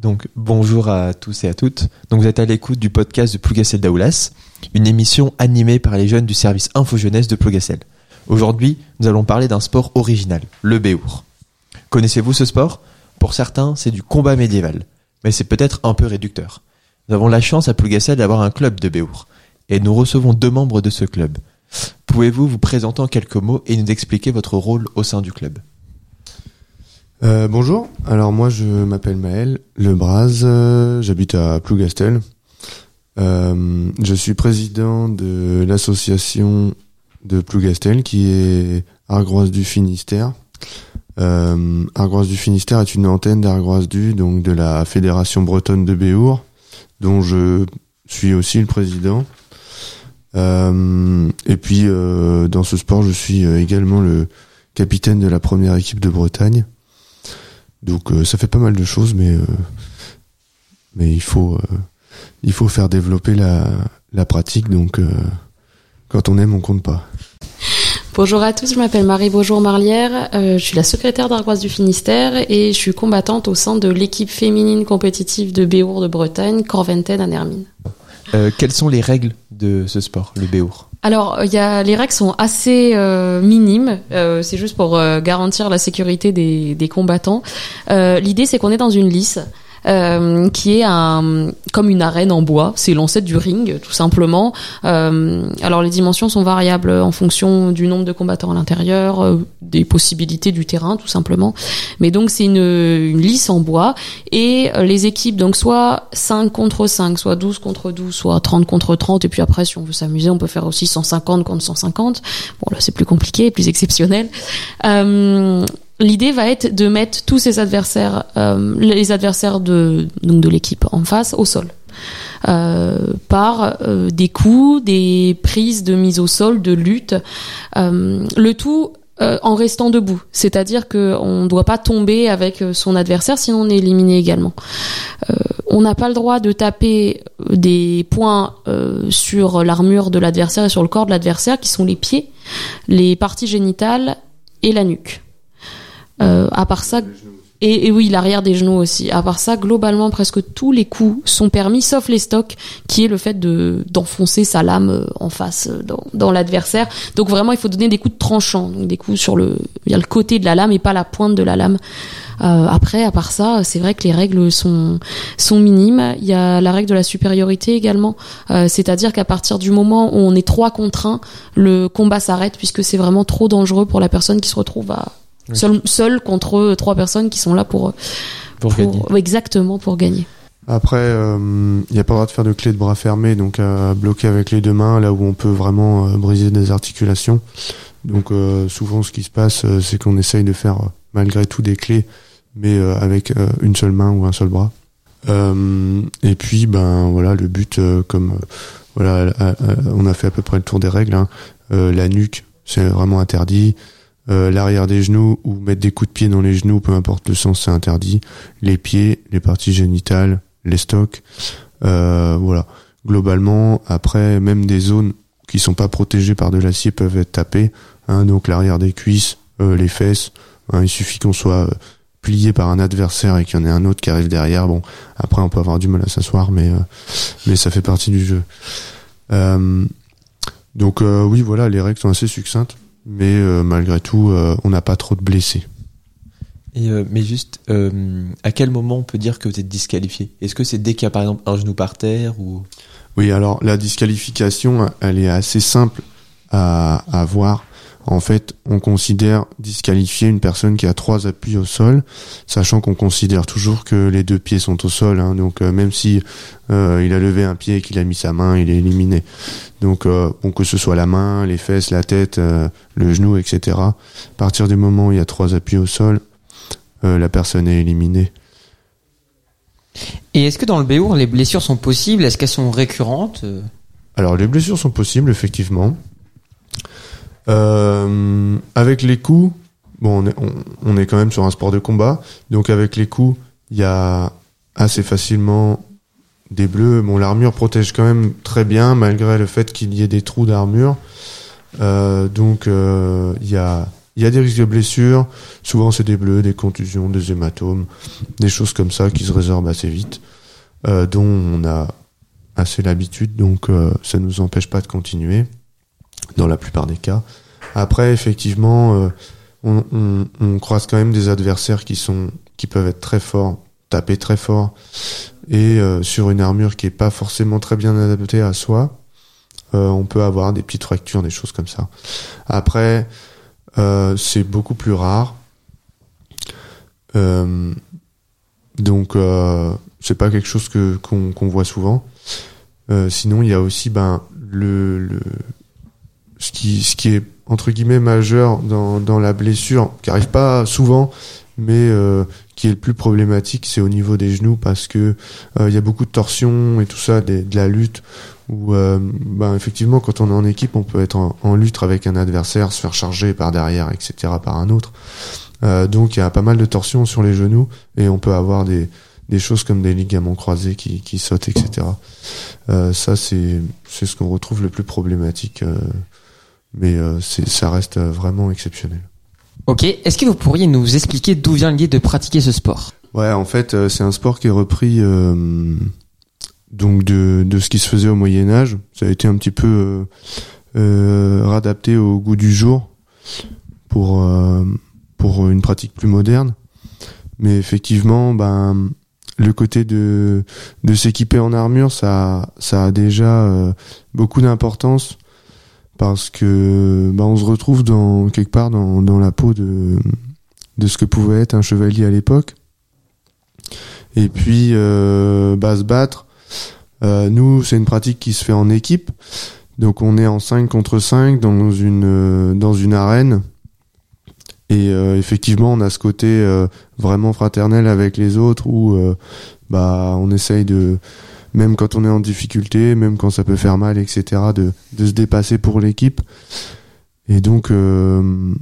Donc bonjour à tous et à toutes. Donc vous êtes à l'écoute du podcast de Plougastel Daoulas, une émission animée par les jeunes du service Info Jeunesse de Plougastel. Aujourd'hui, nous allons parler d'un sport original, le béour. Connaissez-vous ce sport ? Pour certains, c'est du combat médiéval, mais c'est peut-être un peu réducteur. Nous avons la chance à Plougastel d'avoir un club de béour, et nous recevons 2 membres de ce club. Pouvez-vous vous présenter en quelques mots et nous expliquer votre rôle au sein du club ? Bonjour, alors moi je m'appelle Maël Lebraz, j'habite à Plougastel. Je suis président de l'association de Plougastel qui est Argroise du Finistère. Argroise du Finistère est une antenne d'Argroise du, donc de la Fédération bretonne de béour, dont je suis aussi le président. Et puis dans ce sport je suis également le capitaine de la première équipe de Bretagne. Donc ça fait pas mal de choses, mais il faut faire développer la pratique. Donc quand on aime, on compte pas. Bonjour à tous, je m'appelle Marie Beaujour-Marlière, je suis la secrétaire d'Argroise du Finistère et je suis combattante au sein de l'équipe féminine compétitive de béour de Bretagne, Corventen à Nermine. Quelles sont les règles de ce sport, le béour ? Alors, les règles sont assez minimes. C'est juste pour garantir la sécurité des combattants. L'idée, c'est qu'on est dans une lice qui est comme une arène en bois. C'est l'ancêtre du ring, tout simplement. Alors, les dimensions sont variables en fonction du nombre de combattants à l'intérieur, des possibilités du terrain, tout simplement. Mais donc, c'est une lice en bois. Et les équipes, donc soit 5 contre 5, soit 12 contre 12, soit 30 contre 30. Et puis après, si on veut s'amuser, on peut faire aussi 150 contre 150. Bon, là, c'est plus compliqué, plus exceptionnel. L'idée va être de mettre tous ces adversaires, les adversaires de l'équipe en face, au sol. Par des coups, des prises de mise au sol, de lutte. Le tout en restant debout. C'est-à-dire qu'on ne doit pas tomber avec son adversaire, sinon on est éliminé également. On n'a pas le droit de taper des points sur l'armure de l'adversaire et sur le corps de l'adversaire, qui sont les pieds, les parties génitales et la nuque. À part ça, et oui, l'arrière des genoux aussi. À part ça, globalement, presque tous les coups sont permis, sauf les stocks, qui est le fait d'enfoncer sa lame en face dans l'adversaire. Donc vraiment, il faut donner des coups de tranchant, donc des coups il y a le côté de la lame et pas la pointe de la lame. Après, à part ça, c'est vrai que les règles sont minimes. Il y a la règle de la supériorité également, c'est-à-dire qu'à partir du moment où on est 3 contre 1, le combat s'arrête puisque c'est vraiment trop dangereux pour la personne qui se retrouve seul contre 3 personnes qui sont là pour gagner. Exactement, pour gagner. Après, il n'y a pas le droit de faire de clé de bras fermé, donc à bloquer avec les 2 mains, là où on peut vraiment briser des articulations. Donc souvent, ce qui se passe, c'est qu'on essaye de faire malgré tout des clés, mais avec une seule main ou un seul bras. Et puis, voilà, le but, on a fait à peu près le tour des règles. La nuque, c'est vraiment interdit. L'arrière des genoux ou mettre des coups de pied dans les genoux, peu importe le sens, c'est interdit. Les pieds, les parties génitales, les stocks, voilà. Globalement, après, même des zones qui sont pas protégées par de l'acier peuvent être tapées. Donc l'arrière des cuisses, les fesses. Il suffit qu'on soit plié par un adversaire et qu'il y en ait un autre qui arrive derrière. Bon, après, on peut avoir du mal à s'asseoir, mais ça fait partie du jeu. Donc oui, voilà, les règles sont assez succinctes. Mais malgré tout, on n'a pas trop de blessés. Mais juste, à quel moment on peut dire que vous êtes disqualifié ? Est-ce que c'est dès qu'il y a par exemple un genou par terre ou... Oui, alors la disqualification, elle est assez simple à voir. En fait, on considère disqualifier une personne qui a 3 appuis au sol, sachant qu'on considère toujours que les 2 pieds sont au sol. Donc même si il a levé un pied et qu'il a mis sa main, il est éliminé. Donc que ce soit la main, les fesses, la tête, le genou, etc. À partir du moment où il y a 3 appuis au sol, la personne est éliminée. Et est-ce que dans le béour, les blessures sont possibles ? Est-ce qu'elles sont récurrentes ? Alors les blessures sont possibles, effectivement. Avec les coups, on est quand même sur un sport de combat, donc avec les coups, il y a assez facilement des bleus. Bon, l'armure protège quand même très bien, malgré le fait qu'il y ait des trous d'armure. Donc il y a il y a des risques de blessures. Souvent, c'est des bleus, des contusions, des hématomes, des choses comme ça qui se résorbent assez vite, dont on a assez l'habitude, donc ça nous empêche pas de continuer dans la plupart des cas. Après, effectivement, on croise quand même des adversaires qui peuvent être très forts, taper très fort, et sur une armure qui est pas forcément très bien adaptée à soi, on peut avoir des petites fractures, des choses comme ça. Après, c'est beaucoup plus rare, donc c'est pas quelque chose qu'on voit souvent. Sinon, il y a aussi ce qui est entre guillemets majeur dans la blessure, qui arrive pas souvent, mais qui est le plus problématique, c'est au niveau des genoux, parce que il y a beaucoup de torsions et tout ça, de la lutte, où effectivement, quand on est en équipe, on peut être en lutte avec un adversaire, se faire charger par derrière, etc., par un autre. Donc il y a pas mal de torsions sur les genoux, et on peut avoir des choses comme des ligaments croisés qui sautent, etc. Ça, c'est ce qu'on retrouve le plus problématique, mais ça reste vraiment exceptionnel. Ok, est-ce que vous pourriez nous expliquer d'où vient l'idée de pratiquer ce sport ? Ouais, en fait, c'est un sport qui est repris donc de ce qui se faisait au Moyen-Âge. Ça a été un petit peu réadapté au goût du jour pour une pratique plus moderne. Mais effectivement, le côté de s'équiper en armure, ça a déjà beaucoup d'importance, parce que on se retrouve quelque part dans la peau de ce que pouvait être un chevalier à l'époque. Et puis se battre, nous, c'est une pratique qui se fait en équipe, donc on est en 5 contre 5 dans une arène. Et effectivement, on a ce côté vraiment fraternel avec les autres, où on essaye de, même quand on est en difficulté, même quand ça peut faire mal, etc., de se dépasser pour l'équipe. Et donc, le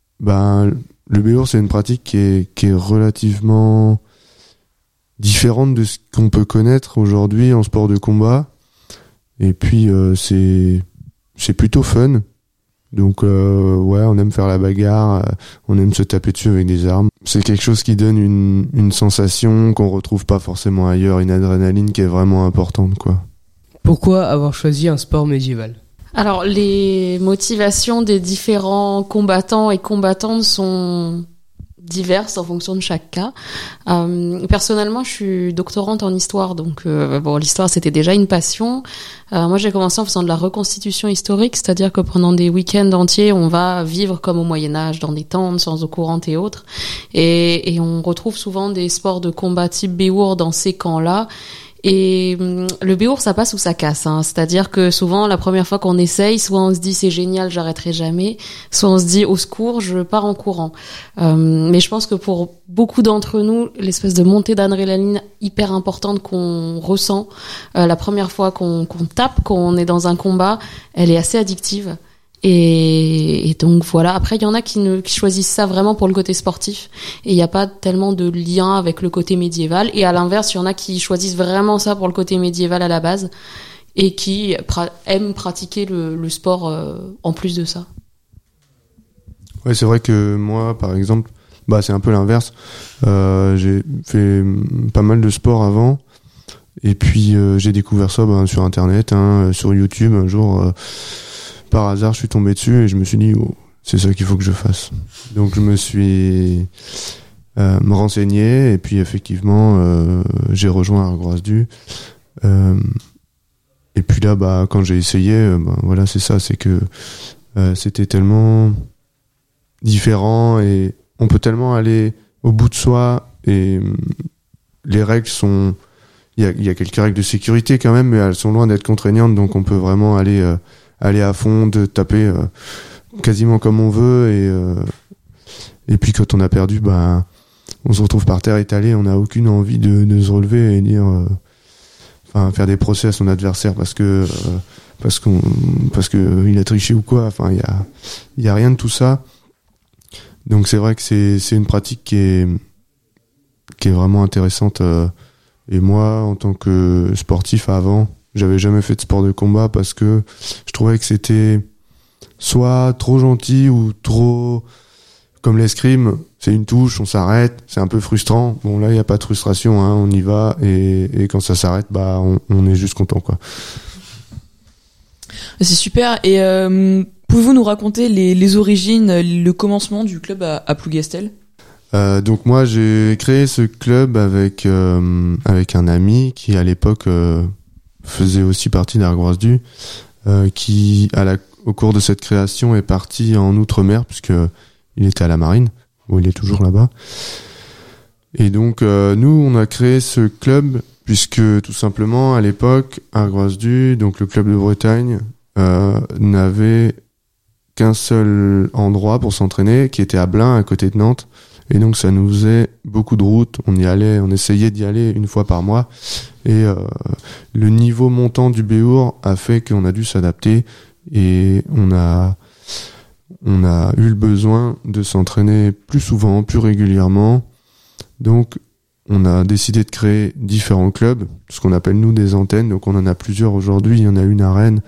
béour, c'est une pratique qui est relativement différente de ce qu'on peut connaître aujourd'hui en sport de combat. Et puis, c'est plutôt fun. Donc on aime faire la bagarre, on aime se taper dessus avec des armes. C'est quelque chose qui donne une sensation qu'on retrouve pas forcément ailleurs, une adrénaline qui est vraiment importante, quoi. Pourquoi avoir choisi un sport médiéval ? Alors, les motivations des différents combattants et combattantes sont diverses en fonction de chaque cas. Personnellement, je suis doctorante en histoire, donc l'histoire c'était déjà une passion. Moi, j'ai commencé en faisant de la reconstitution historique, c'est-à-dire que pendant des week-ends entiers, on va vivre comme au Moyen-Âge, dans des tentes, sans eau courante et autres, et on retrouve souvent des sports de combat type béour dans ces camps-là. Et le béour, ça passe ou ça casse, hein. C'est-à-dire que souvent, la première fois qu'on essaye, soit on se dit c'est génial, j'arrêterai jamais, soit on se dit au secours, je pars en courant. Mais je pense que pour beaucoup d'entre nous, l'espèce de montée d'adrénaline hyper importante qu'on ressent la première fois qu'on tape, qu'on est dans un combat, elle est assez addictive. Et donc voilà. Après, il y en a qui choisissent ça vraiment pour le côté sportif, et il n'y a pas tellement de lien avec le côté médiéval. Et à l'inverse, il y en a qui choisissent vraiment ça pour le côté médiéval à la base, et qui aiment pratiquer le sport en plus de ça. Ouais, c'est vrai que moi, par exemple, c'est un peu l'inverse. J'ai fait pas mal de sport avant, et puis j'ai découvert ça sur Internet, sur YouTube un jour. Par hasard, je suis tombé dessus et je me suis dit, c'est ça qu'il faut que je fasse. Donc, je me suis me renseigné, et puis effectivement, j'ai rejoint Argroise-du. Et puis là, quand j'ai essayé, voilà, c'est ça, c'est que c'était tellement différent, et on peut tellement aller au bout de soi, et les règles sont... Il y a quelques règles de sécurité quand même, mais elles sont loin d'être contraignantes, donc on peut vraiment aller à fond, de taper quasiment comme on veut, et puis quand on a perdu, on se retrouve par terre étalé, on n'a aucune envie de se relever et dire faire des procès à son adversaire parce que il a triché ou quoi. Il y a rien de tout ça. Donc c'est vrai que c'est une pratique qui est vraiment intéressante, et moi, en tant que sportif avant, j'avais jamais fait de sport de combat parce que je trouvais que c'était soit trop gentil ou trop comme l'escrime, c'est une touche, on s'arrête, c'est un peu frustrant. Bon, là, il n'y a pas de frustration, hein, on y va, et quand ça s'arrête, bah, on est juste content, quoi. C'est super. Et pouvez-vous nous raconter les origines, le commencement du club à Plougastel ? Donc moi, j'ai créé ce club avec un ami qui, à l'époque, faisait aussi partie d'Argroise-du, qui, au cours de cette création, est parti en Outre-mer, puisque il était à la marine, où il est toujours là-bas. Et donc, nous, on a créé ce club, puisque, tout simplement, à l'époque, Argroise-du, donc le club de Bretagne, n'avait qu'un seul endroit pour s'entraîner, qui était à Blain, à côté de Nantes. Et donc, ça nous faisait beaucoup de routes. On essayait d'y aller une fois par mois. Et le niveau montant du Béour a fait qu'on a dû s'adapter. Et on a eu le besoin de s'entraîner plus souvent, plus régulièrement. Donc, on a décidé de créer différents clubs, ce qu'on appelle nous des antennes. Donc, on en a plusieurs aujourd'hui. Il y en a une à Rennes,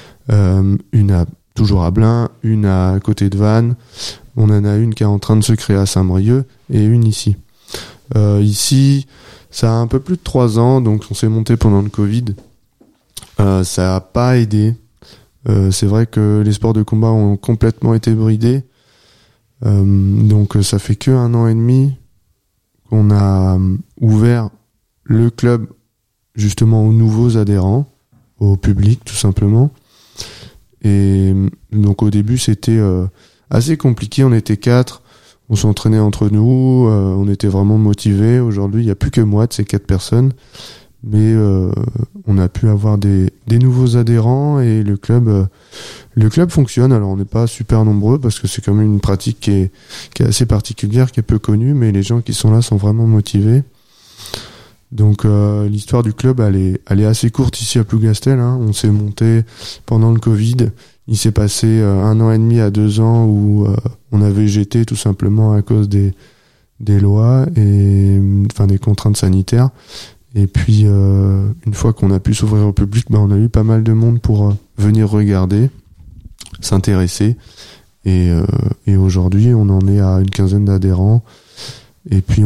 une toujours à Blain, une à côté de Vannes. On en a une qui est en train de se créer à Saint-Brieuc et une ici. Ici, ça a un peu plus de 3 ans, donc on s'est monté pendant le Covid. Ça a pas aidé. C'est vrai que les sports de combat ont complètement été bridés. Donc ça fait que 1 an et demi qu'on a ouvert le club justement aux nouveaux adhérents, au public tout simplement. Et donc au début c'était assez compliqué, on était 4, on s'entraînait entre nous, on était vraiment motivés. Aujourd'hui il n'y a plus que moi de ces 4 personnes, mais on a pu avoir des nouveaux adhérents et le club fonctionne. Alors on n'est pas super nombreux parce que c'est quand même une pratique qui est assez particulière, qui est peu connue, mais les gens qui sont là sont vraiment motivés. Donc l'histoire du club elle est assez courte ici à Plougastel, hein. On s'est monté pendant le Covid. Il s'est passé 1 an et demi à 2 ans où on a végété tout simplement à cause des lois et enfin des contraintes sanitaires. Et puis une fois qu'on a pu s'ouvrir au public, on a eu pas mal de monde pour venir regarder, s'intéresser. Et aujourd'hui on en est à une 15aine d'adhérents. Et puis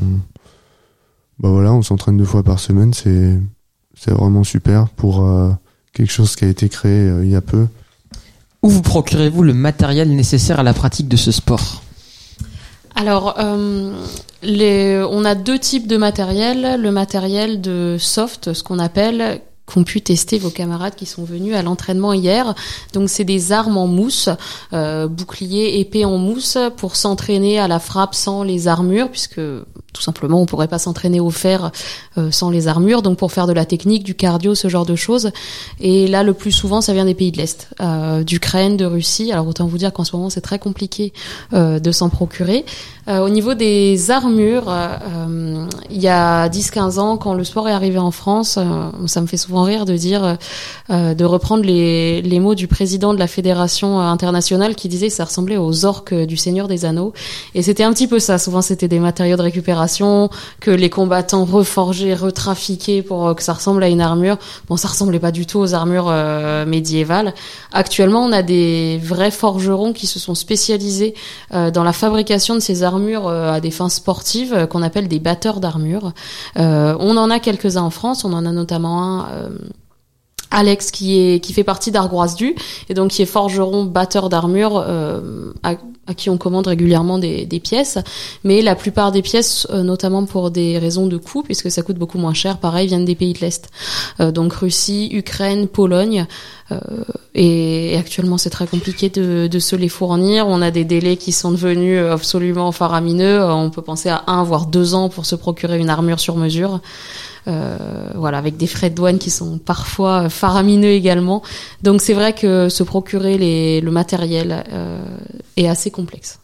on s'entraîne 2 fois par semaine, c'est vraiment super pour quelque chose qui a été créé il y a peu. Où vous procurez-vous le matériel nécessaire à la pratique de ce sport ? Alors, on a 2 types de matériel. Le matériel de soft, ce qu'on appelle, qu'ont pu tester vos camarades qui sont venus à l'entraînement hier. Donc c'est des armes en mousse, bouclier, épée en mousse, pour s'entraîner à la frappe sans les armures, puisque tout simplement on pourrait pas s'entraîner au fer sans les armures, donc pour faire de la technique, du cardio, ce genre de choses. Et là le plus souvent ça vient des pays de l'Est, d'Ukraine, de Russie. Alors autant vous dire qu'en ce moment c'est très compliqué de s'en procurer. Au niveau des armures, il y a 10-15 ans, quand le sport est arrivé en France, ça me fait souvent rire de dire, de reprendre les mots du président de la fédération internationale qui disait que ça ressemblait aux orques du Seigneur des Anneaux. Et c'était un petit peu ça. Souvent, c'était des matériaux de récupération que les combattants reforgeaient, retrafiquaient pour que ça ressemble à une armure. Bon, ça ressemblait pas du tout aux armures médiévales. Actuellement, on a des vrais forgerons qui se sont spécialisés dans la fabrication de ces armures à des fins sportives, qu'on appelle des batteurs d'armure. On en a quelques-uns en France. On en a notamment un, Alex, qui fait partie d'Argroise-du, et donc qui est forgeron batteur d'armure, à qui on commande régulièrement des pièces. Mais la plupart des pièces, notamment pour des raisons de coût, puisque ça coûte beaucoup moins cher, pareil, viennent des pays de l'Est. Donc Russie, Ukraine, Pologne. Et actuellement c'est très compliqué de se les fournir. On a des délais qui sont devenus absolument faramineux. On peut penser à 1 voire 2 ans pour se procurer une armure sur mesure. Voilà, avec des frais de douane qui sont parfois faramineux également. Donc c'est vrai que se procurer le matériel est assez complexe.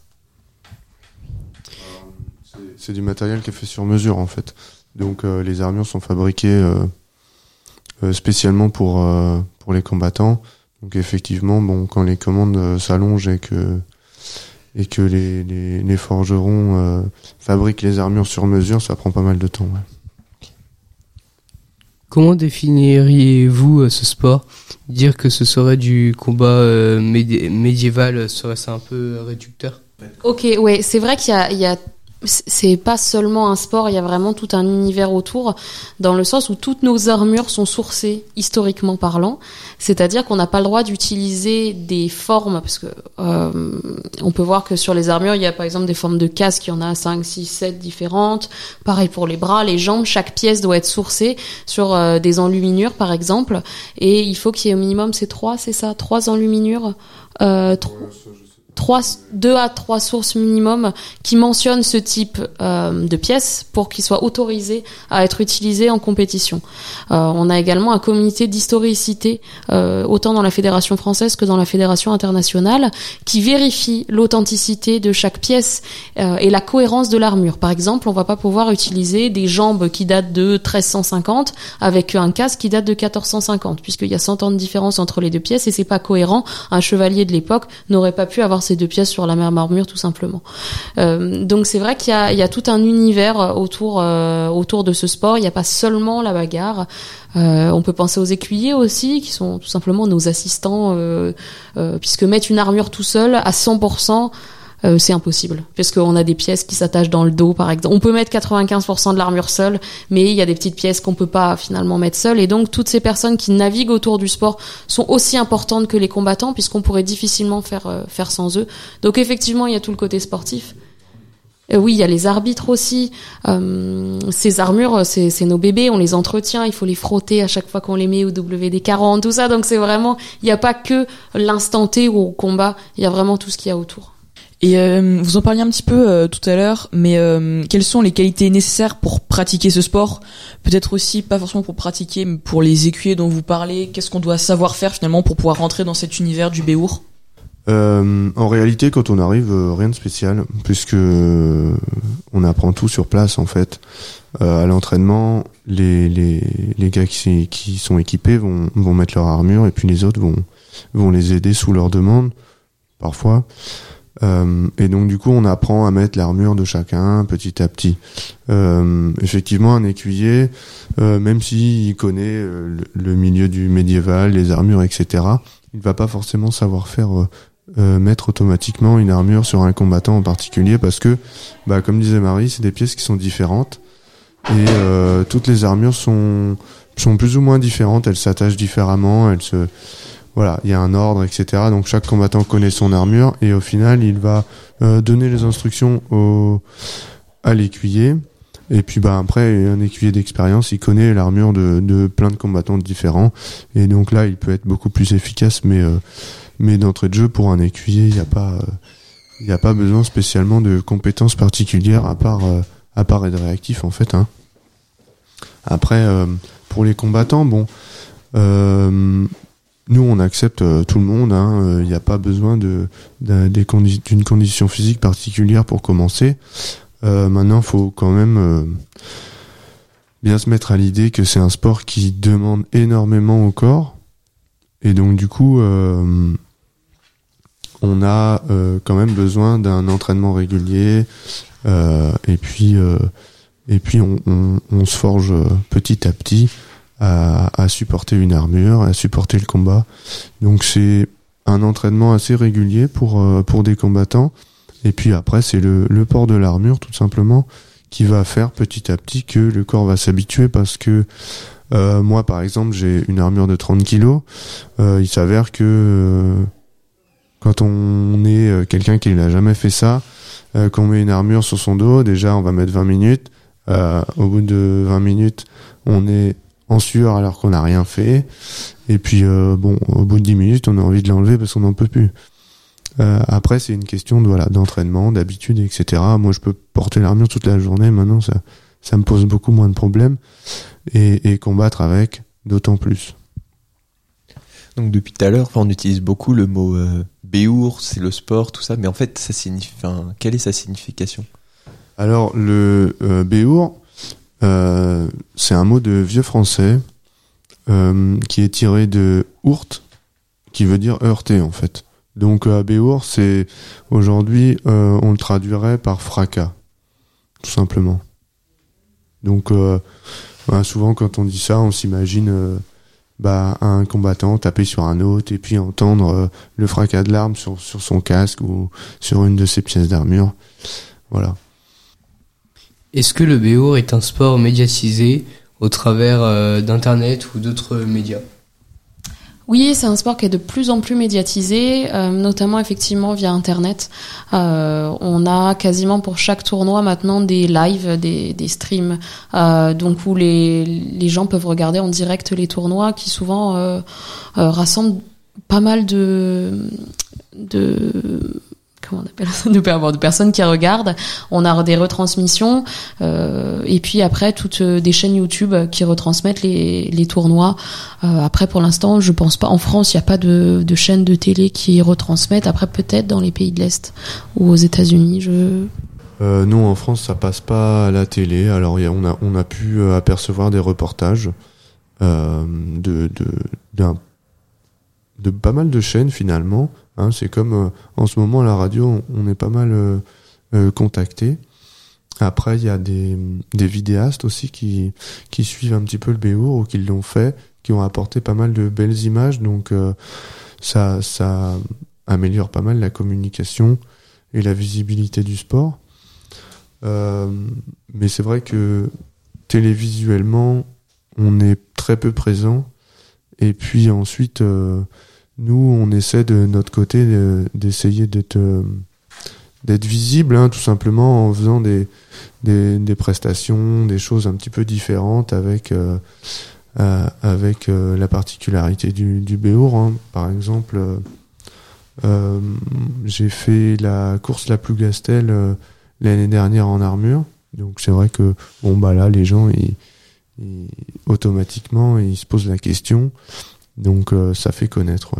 C'est du matériel qui est fait sur mesure en fait. Donc les armures sont fabriquées spécialement pour les combattants. Donc effectivement, quand les commandes s'allongent et que les forgerons fabriquent les armures sur mesure, ça prend pas mal de temps. Ouais. Comment définiriez-vous ce sport ? Dire que ce serait du combat médiéval, serait-ce un peu réducteur ? Ok, ouais, c'est vrai il y a c'est pas seulement un sport, il y a vraiment tout un univers autour, dans le sens où toutes nos armures sont sourcées historiquement parlant, c'est-à-dire qu'on n'a pas le droit d'utiliser des formes, parce que on peut voir que sur les armures, il y a par exemple des formes de casque, il y en a 5, 6, 7 différentes, pareil pour les bras, les jambes, chaque pièce doit être sourcée sur des enluminures par exemple, et il faut qu'il y ait au minimum, c'est 3 enluminures, 2 à 3 sources minimum qui mentionnent ce type de pièces pour qu'ils soient autorisés à être utilisés en compétition. On a également un comité d'historicité, autant dans la fédération française que dans la fédération internationale, qui vérifie l'authenticité de chaque pièce et la cohérence de l'armure. Par exemple, on va pas pouvoir utiliser des jambes qui datent de 1350 avec un casque qui date de 1450, puisqu'il y a 100 ans de différence entre les deux pièces et c'est pas cohérent. Un chevalier de l'époque n'aurait pas pu avoir ces deux pièces sur la même armure tout simplement. Donc c'est vrai qu'il y a tout un univers autour de ce sport. Il n'y a pas seulement la bagarre. On peut penser aux écuyers aussi, qui sont tout simplement nos assistants, puisque mettre une armure tout seul à 100%, c'est impossible, parce qu'on a des pièces qui s'attachent dans le dos, par exemple. On peut mettre 95% de l'armure seule, mais il y a des petites pièces qu'on peut pas finalement mettre seule. Et donc, toutes ces personnes qui naviguent autour du sport sont aussi importantes que les combattants, puisqu'on pourrait difficilement faire sans eux. Donc, effectivement, il y a tout le côté sportif. Oui, il y a les arbitres aussi. Ces armures, c'est nos bébés, on les entretient, il faut les frotter à chaque fois qu'on les met au WD-40, tout ça. Donc, c'est vraiment, il n'y a pas que l'instant T ou au combat, il y a vraiment tout ce qu'il y a autour. Et vous en parliez un petit peu tout à l'heure, mais quelles sont les qualités nécessaires pour pratiquer ce sport ? Peut-être aussi, pas forcément pour pratiquer, mais pour les écuyers dont vous parlez, qu'est-ce qu'on doit savoir faire finalement pour pouvoir rentrer dans cet univers du Béour ? En réalité, quand on arrive, rien de spécial, puisque on apprend tout sur place en fait. À l'entraînement, les gars qui sont équipés vont mettre leur armure et puis les autres vont les aider sous leur demande, parfois. Et donc du coup on apprend à mettre l'armure de chacun petit à petit. Effectivement un écuyer, même s'il connaît le milieu du médiéval, les armures, etc., il va pas forcément savoir faire mettre automatiquement une armure sur un combattant en particulier, parce que comme disait Marie, c'est des pièces qui sont différentes et toutes les armures sont plus ou moins différentes, elles s'attachent différemment, voilà, il y a un ordre, etc. Donc chaque combattant connaît son armure et au final, il va donner les instructions à l'écuyer. Et puis après, un écuyer d'expérience, il connaît l'armure de plein de combattants différents. Et donc là, il peut être beaucoup plus efficace. Mais d'entrée de jeu, pour un écuyer, il n'y a pas besoin spécialement de compétences particulières à part être réactif en fait. Hein. Après, pour les combattants, nous, on accepte tout le monde. Il n'y a pas besoin d'une condition physique particulière pour commencer. Maintenant, faut quand même bien se mettre à l'idée que c'est un sport qui demande énormément au corps. Et donc, du coup, on a quand même besoin d'un entraînement régulier. Et puis, on se forge petit à petit à supporter une armure, à supporter le combat. Donc c'est un entraînement assez régulier pour des combattants. Et puis après c'est le port de l'armure tout simplement qui va faire petit à petit que le corps va s'habituer, parce que moi par exemple j'ai une armure de 30 kilos. Il s'avère que quand on est quelqu'un qui n'a jamais fait ça, qu'on met une armure sur son dos, déjà on va mettre 20 minutes. Au bout de 20 minutes on est en sueur alors qu'on n'a rien fait, et puis au bout de 10 minutes on a envie de l'enlever parce qu'on n'en peut plus. Après c'est une question d'entraînement, d'habitude, etc. Moi je peux porter l'armure toute la journée maintenant, ça me pose beaucoup moins de problèmes, et combattre avec d'autant plus. Donc depuis tout à l'heure, on utilise beaucoup le mot Béour, c'est le sport, tout ça, mais en fait ça signifie, quelle est sa signification ? Alors le Béour, c'est un mot de vieux français qui est tiré de ourt, qui veut dire heurter en fait. Donc Béour, c'est aujourd'hui on le traduirait par fracas, tout simplement. Donc souvent quand on dit ça, on s'imagine un combattant taper sur un autre et puis entendre le fracas de l'arme sur son casque ou sur une de ses pièces d'armure. Voilà. Est-ce que le BO est un sport médiatisé au travers d'internet ou d'autres médias? Oui, c'est un sport qui est de plus en plus médiatisé, notamment effectivement via Internet. On a quasiment pour chaque tournoi maintenant des lives, des streams, donc où les gens peuvent regarder en direct les tournois qui souvent rassemblent pas mal de comment on appelle ça, de personnes qui regardent. On a des retransmissions et puis après toutes des chaînes YouTube qui retransmettent les tournois. Après pour l'instant, je pense pas en France, il y a pas de chaînes de télé qui retransmettent. Après peut-être dans les pays de l'Est ou aux États-Unis, Non, en France, ça passe pas à la télé. Alors on a pu apercevoir des reportages de pas mal de chaînes finalement. Hein, c'est comme en ce moment à la radio, on est pas mal contacté. Après, il y a des vidéastes aussi qui suivent un petit peu le BO ou qui l'ont fait, qui ont apporté pas mal de belles images. Donc ça améliore pas mal la communication et la visibilité du sport. Mais c'est vrai que télévisuellement, on est très peu présent. Et puis ensuite, nous, on essaie de notre côté d'essayer d'être visible, hein, tout simplement en faisant des prestations, des choses un petit peu différentes avec la particularité du BO. Hein. Par exemple, j'ai fait la course La Plougastel l'année dernière en armure. Donc c'est vrai que là, les gens automatiquement ils se posent la question. Donc ça fait connaître, ouais.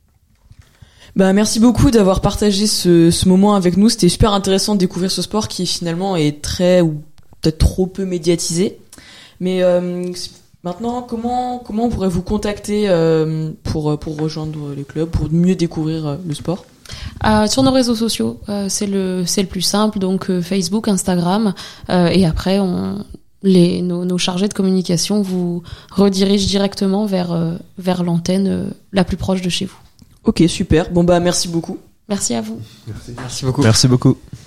Merci beaucoup d'avoir partagé ce moment avec nous. C'était super intéressant de découvrir ce sport qui finalement est très ou peut-être trop peu médiatisé. Mais maintenant, comment on pourrait vous contacter pour rejoindre les clubs, pour mieux découvrir le sport? Sur nos réseaux sociaux, c'est le plus simple, donc Facebook, Instagram, et après nos chargés de communication vous redirigent directement vers l'antenne la plus proche de chez vous. Ok, super. Merci beaucoup. Merci à vous. Merci beaucoup.